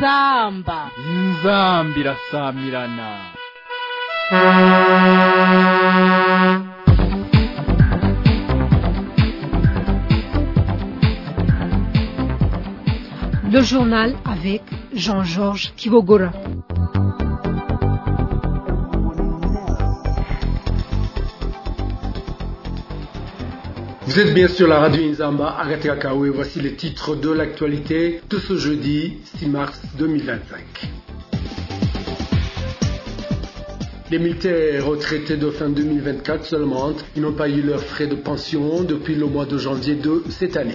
inzamba irasamirana. Le journal avec Jean-Georges Kibogora. Vous êtes bien sur la radio Inzamba, Agatekakawe. Voici les titres de l'actualité de ce jeudi 6 mars 2025. Les militaires retraités de fin 2024 seulement, ils n'ont pas eu leurs frais de pension depuis le mois de janvier de cette année.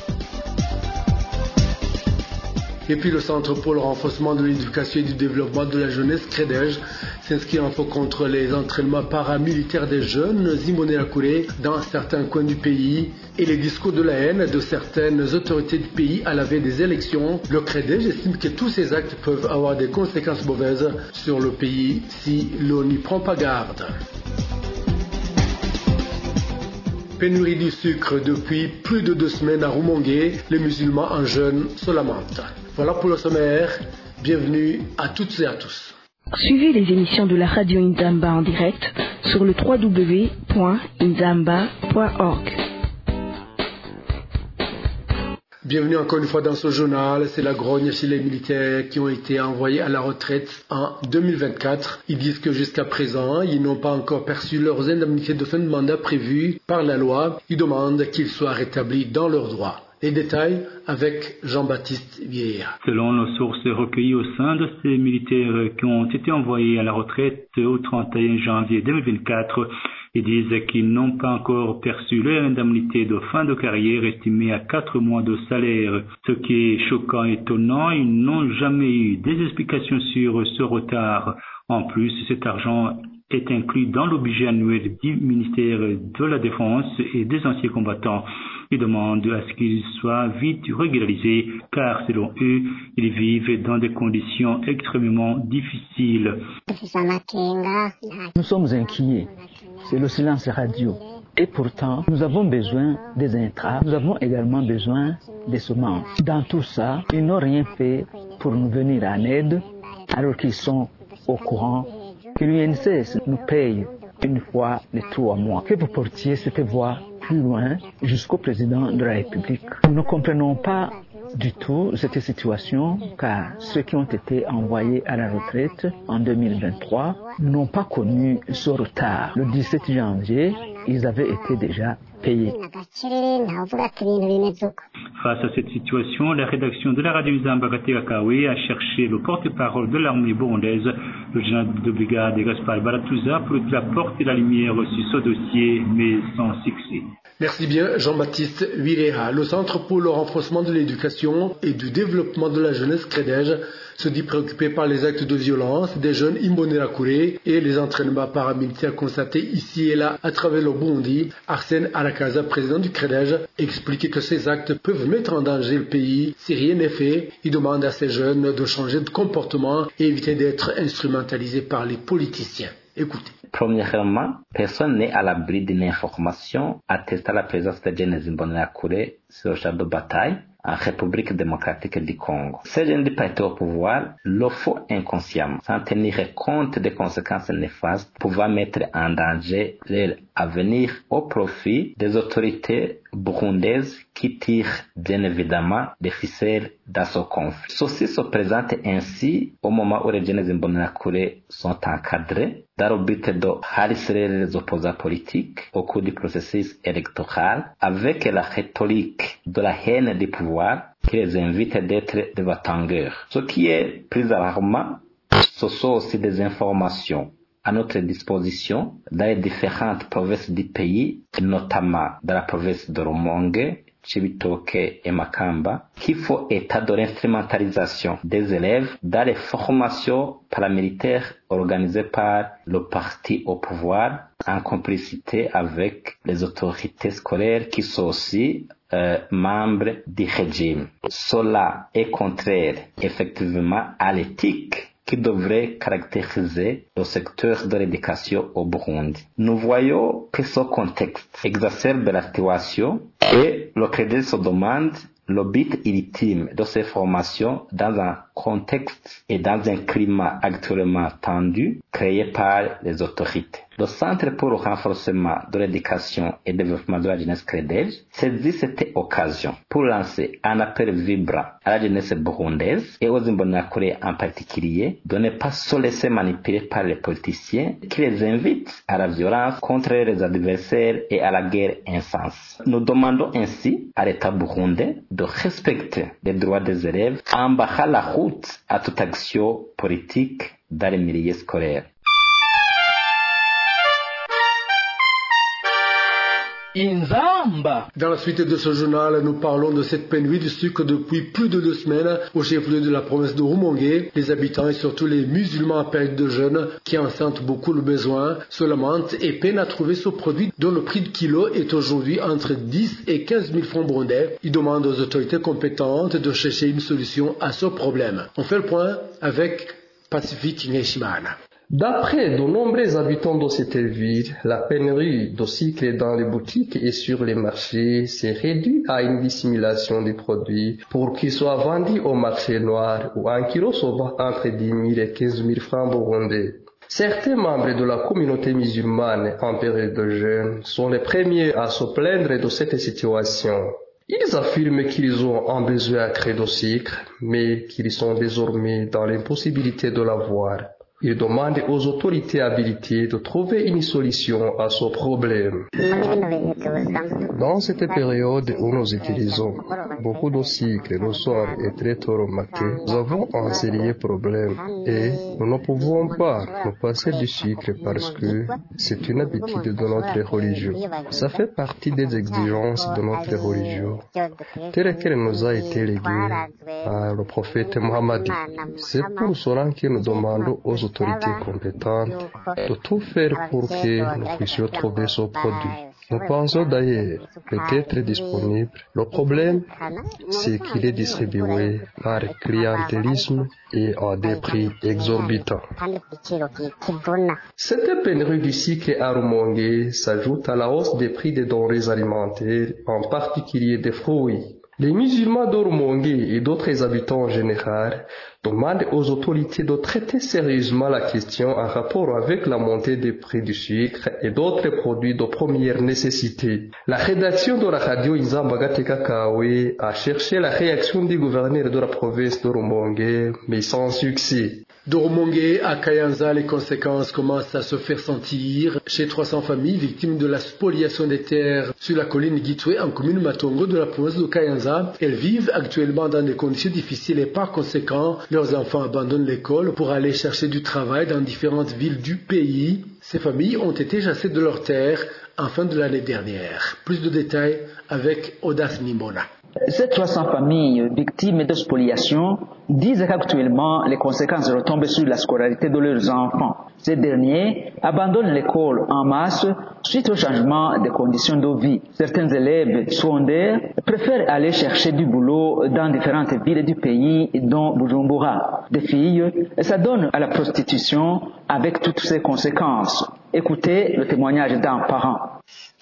Et puis le Centre pour le renforcement de l'éducation et du développement de la jeunesse, CREDEJ, s'inscrit en faux contre les entraînements paramilitaires des jeunes Imbonerakure dans certains coins du pays et les discours de la haine de certaines autorités du pays à la veille des élections. Le CREDEJ estime que tous ces actes peuvent avoir des conséquences mauvaises sur le pays si l'on n'y prend pas garde. Pénurie du sucre depuis plus de 2 semaines à Rumongue, les musulmans en jeûne se lamentent. Voilà pour le sommaire, bienvenue à toutes et à tous. Suivez les émissions de la radio Inzamba en direct sur le www.inzamba.org. Bienvenue encore une fois dans ce journal. C'est la grogne chez les militaires qui ont été envoyés à la retraite en 2024. Ils disent que jusqu'à présent, ils n'ont pas encore perçu leurs indemnités de fin de mandat prévues par la loi. Ils demandent qu'ils soient rétablis dans leurs droits. Les détails avec Jean-Baptiste Vieira. Selon nos sources recueillies au sein de ces militaires qui ont été envoyés à la retraite au 31 janvier 2024, ils disent qu'ils n'ont pas encore perçu leur indemnité de fin de carrière estimée à 4 mois de salaire. Ce qui est choquant et étonnant, ils n'ont jamais eu des explications sur ce retard. En plus, cet argent est inclus dans le budget annuel du ministère de la Défense et des anciens combattants. Ils demandent à ce qu'ils soient vite régularisés car selon eux, ils vivent dans des conditions extrêmement difficiles. Nous sommes inquiets, c'est le silence radio. Et pourtant, nous avons besoin des intrants, nous avons également besoin des semences. Dans tout ça, ils n'ont rien fait pour nous venir en aide alors qu'ils sont au courant que l'UNCS nous paye une fois les 3 mois. Que vous portiez cette voix plus loin jusqu'au président de la République. Nous ne comprenons pas du tout cette situation car ceux qui ont été envoyés à la retraite en 2023 n'ont pas connu ce retard. Le 17 janvier, ils avaient été déjà payés. Face à cette situation, la rédaction de la radio Inzamba Agatekakawe a cherché le porte-parole de l'armée burundaise, le général de brigade Gaspard Baratuza, pour qu'il apporte la lumière sur ce dossier, mais sans succès. Merci bien Jean-Baptiste Vireha. Le Centre pour le renforcement de l'éducation et du développement de la jeunesse CREDEJ se dit préoccupé par les actes de violence des jeunes Imbonerakure et les entraînements paramilitaires constatés ici et là à travers le Burundi. Arsène Arakaza, président du CREDEJ, explique que ces actes peuvent mettre en danger le pays si rien n'est fait. Il demande à ces jeunes de changer de comportement et éviter d'être instrumentalisés par les politiciens. Écoutez. Premièrement, personne n'est à l'abri d'une information attestant la présence de jeunes Imbonerakure sur le champ de bataille en République démocratique du Congo. Ces jeunes partis au pouvoir le font inconsciemment, sans tenir compte des conséquences néfastes pouvant mettre en danger leur avenir au profit des autorités burundaises qui tirent bien évidemment des ficelles dans ce conflit. Ceci se présente ainsi au moment où les jeunes Imbonerakure sont encadrés dans le but de harceler les opposants politiques au cours du processus électoral avec la rhétorique de la haine du pouvoir qui les invite d'être des bâtangeurs. Ce qui est plus alarmant, ce sont aussi des informations à notre disposition dans les différentes provinces du pays, notamment dans la province de Rumongue, Chibitoke et Makamba, qui font état de l'instrumentalisation des élèves dans les formations paramilitaires organisées par le parti au pouvoir en complicité avec les autorités scolaires qui sont aussi membres du régime. Cela est contraire effectivement à l'éthique qui devrait caractériser le secteur de l'éducation au Burundi. Nous voyons que ce contexte exacerbe la situation et le CREDEJ se demande le but ultime de ces formations dans un contexte et dans un climat actuellement tendu créé par les autorités. Le Centre pour le renforcement de l'éducation et le développement de la jeunesse CREDEJ saisit cette occasion pour lancer un appel vibrant à la jeunesse burundaise et aux Imbonerakure en particulier de ne pas se laisser manipuler par les politiciens qui les invitent à la violence contre les adversaires et à la guerre incessante. Nous demandons ainsi à l'État burundais de respecter les droits des élèves en barrant la route à toute action politique dans les milieux scolaires. Inzamba. Dans la suite de ce journal, nous parlons de cette pénurie de sucre depuis plus de 2 semaines au chef-lieu de la province de Rumongue. Les habitants et surtout les musulmans en période de jeûne qui en sentent beaucoup le besoin se lamentent et peinent à trouver ce produit dont le prix de kilo est aujourd'hui entre 10 et 15 000 francs burundais. Ils demandent aux autorités compétentes de chercher une solution à ce problème. On fait le point avec Pacifique Neshimana. D'après de nombreux habitants de cette ville, la pénurie de sucre dans les boutiques et sur les marchés s'est réduite à une dissimulation des produits pour qu'ils soient vendus au marché noir où un kilo se vend entre 10 000 et 15 000 francs burundais. Certains membres de la communauté musulmane en période de jeûne sont les premiers à se plaindre de cette situation. Ils affirment qu'ils ont un besoin accru de sucre, mais qu'ils sont désormais dans l'impossibilité de l'avoir. Ils demandent aux autorités habilitées de trouver une solution à ce problème. Dans cette période où nous utilisons beaucoup de sucre le soir et très tôt le matin, nous avons un sérieux problème et nous ne pouvons pas nous passer du sucre parce que c'est une habitude de notre religion. Ça fait partie des exigences de notre religion, telle qu'elle nous a été léguée par le prophète Mohammed. C'est pour cela que nous demandons aux autorités compétentes de tout faire pour que nous puissions trouver ce produit. Nous pensons d'ailleurs peut-être disponible. Le problème, c'est qu'il est distribué par clientélisme et à des prix exorbitants. Cette pénurie du sucre à Rumongue s'ajoute à la hausse des prix des denrées alimentaires, en particulier des fruits. Les musulmans de Rumongue et d'autres habitants en général demandent aux autorités de traiter sérieusement la question en rapport avec la montée des prix du sucre et d'autres produits de première nécessité. La rédaction de la radio Inzamba Gateka a cherché la réaction du gouverneur de la province de Rumongue, mais sans succès. De Rumongue à Kayanza, les conséquences commencent à se faire sentir chez 300 familles victimes de la spoliation des terres sur la colline Gitwe en commune Matongo de la province de Kayanza. Elles vivent actuellement dans des conditions difficiles et par conséquent, leurs enfants abandonnent l'école pour aller chercher du travail dans différentes villes du pays. Ces familles ont été chassées de leurs terres en fin de l'année dernière. Plus de détails avec Odas Nimbona. Ces 300 familles victimes de spoliation disent qu'actuellement les conséquences retombent sur la scolarité de leurs enfants. Ces derniers abandonnent l'école en masse suite au changement des conditions de vie. Certains élèves secondaires préfèrent aller chercher du boulot dans différentes villes du pays, dont Bujumbura. Des filles s'adonnent à la prostitution avec toutes ses conséquences. Écoutez le témoignage d'un parent.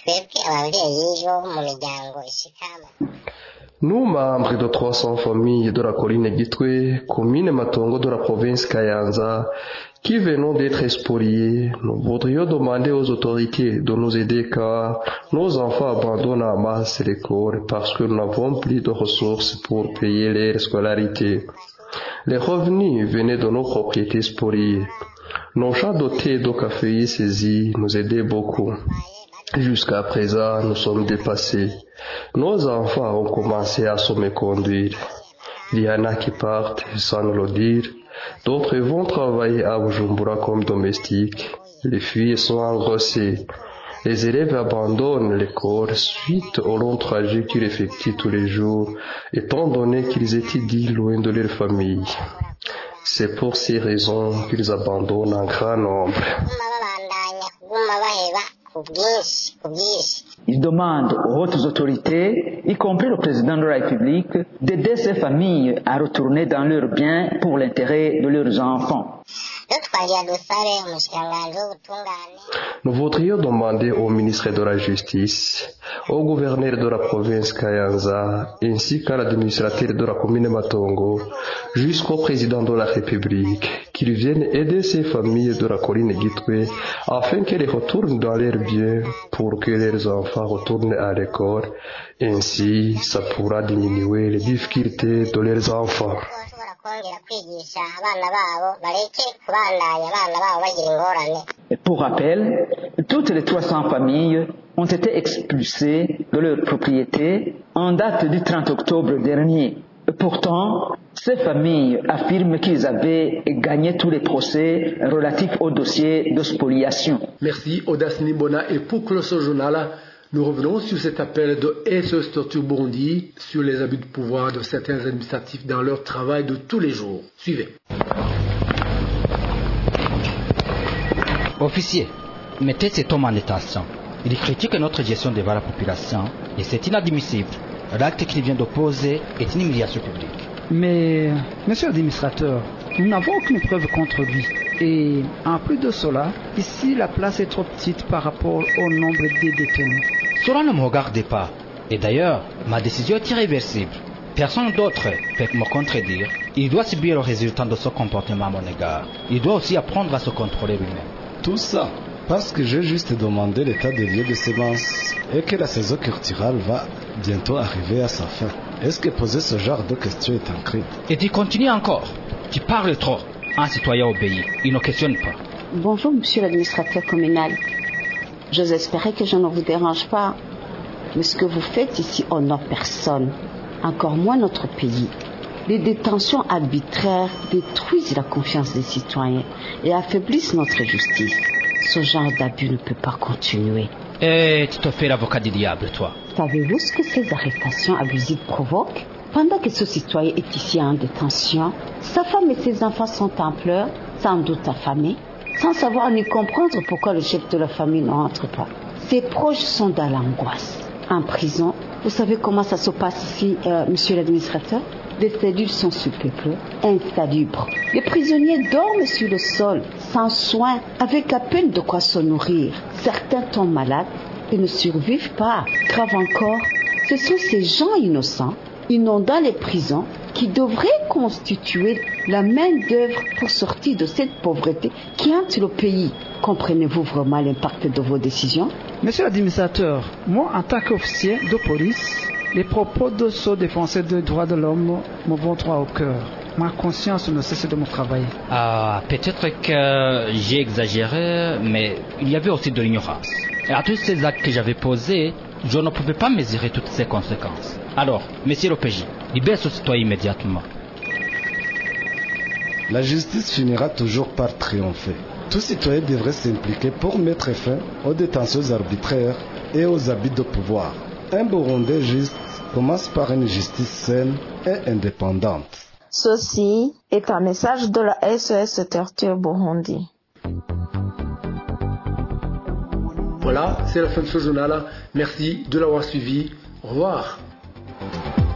Nous, membres de 300 familles de la colline Gitwe, commune Matongo de la province Kayanza, qui venons d'être spoliés, nous voudrions demander aux autorités de nous aider car nos enfants abandonnent en masse l'école parce que nous n'avons plus de ressources pour payer leur scolarité. Les revenus venaient de nos propriétés spoliées. Nos champs de thé et de café saisis nous aidaient beaucoup. Jusqu'à présent, nous sommes dépassés. Nos enfants ont commencé à se méconduire. Il y en a qui partent sans nous le dire. D'autres vont travailler à Bujumbura comme domestiques. Les filles sont engrossées. Les élèves abandonnent l'école suite au long trajet qu'ils effectuent tous les jours, étant donné qu'ils étudient loin de leur famille. C'est pour ces raisons qu'ils abandonnent en grand nombre. Ils demandent aux hautes autorités, y compris le président de la République, d'aider ces familles à retourner dans leurs biens pour l'intérêt de leurs enfants. Nous voudrions demander au ministre de la Justice, au gouverneur de la province Kayanza, ainsi qu'à l'administrateur de la commune Matongo, jusqu'au président de la République, qu'ils viennent aider ces familles de la colline Gitwe afin qu'elles retournent dans leurs biens pour que leurs enfants retournent à l'école. Ainsi, ça pourra diminuer les difficultés de leurs enfants. Pour rappel, toutes les 300 familles ont été expulsées de leur propriété en date du 30 octobre dernier. Pourtant, ces familles affirment qu'ils avaient gagné tous les procès relatifs au dossier de spoliation. Merci Audace Nimbona, et pour clore ce journal, nous revenons sur cet appel de SOS Torture Burundi sur les abus de pouvoir de certains administratifs dans leur travail de tous les jours. Suivez. Officier, mettez cet homme en détention. Il critique notre gestion devant la population et c'est inadmissible. L'acte qu'il vient d'opposer est une humiliation publique. Mais, monsieur l'administrateur, nous n'avons aucune preuve contre lui. Et en plus de cela, ici la place est trop petite par rapport au nombre des détenus. Cela ne me regarde pas. Et d'ailleurs, ma décision est irréversible. Personne d'autre peut me contredire. Il doit subir le résultat de son comportement à mon égard. Il doit aussi apprendre à se contrôler lui-même. Tout ça parce que j'ai juste demandé l'état des lieux de semences et que la saison culturelle va bientôt arriver à sa fin. Est-ce que poser ce genre de questions est un crime? Et tu continues encore. Tu parles trop. Un citoyen obéit. Il ne questionne pas. Bonjour, monsieur l'administrateur communal. J'ose espérer que je ne vous dérange pas. Mais ce que vous faites ici honore personne, encore moins notre pays. Les détentions arbitraires détruisent la confiance des citoyens et affaiblissent notre justice. Ce genre d'abus ne peut pas continuer. Et tu te fais l'avocat du diable, toi. Savez-vous ce que ces arrestations abusives provoquent? Pendant que ce citoyen est ici en détention, sa femme et ses enfants sont en pleurs, sans doute affamés, sans savoir ni comprendre pourquoi le chef de la famille ne rentre pas. Ses proches sont dans l'angoisse. En prison, vous savez comment ça se passe ici, monsieur l'administrateur? Les cellules sont superflues, insalubres. Les prisonniers dorment sur le sol, sans soin, avec à peine de quoi se nourrir. Certains tombent malades et ne survivent pas. Grave encore, ce sont ces gens innocents, inondant les prisons, qui devraient constituer la main-d'œuvre pour sortir de cette pauvreté qui hante le pays. Comprenez-vous vraiment l'impact de vos décisions? Monsieur l'administrateur, moi en tant qu'officier de police, les propos de ce défenseur des droits de l'homme me vont droit au cœur. Ma conscience ne cesse de me travailler. Peut-être que j'ai exagéré, mais il y avait aussi de l'ignorance. Et à tous ces actes que j'avais posés, je ne pouvais pas mesurer toutes ces conséquences. Alors, monsieur le PJ, libère ce citoyen immédiatement. La justice finira toujours par triompher. Tout citoyen devrait s'impliquer pour mettre fin aux détentions arbitraires et aux abus de pouvoir. Un Burundais juste commence par une justice saine et indépendante. Ceci est un message de la SOS Torture Burundi. Voilà, c'est la fin de ce journal. Merci de l'avoir suivi. Au revoir.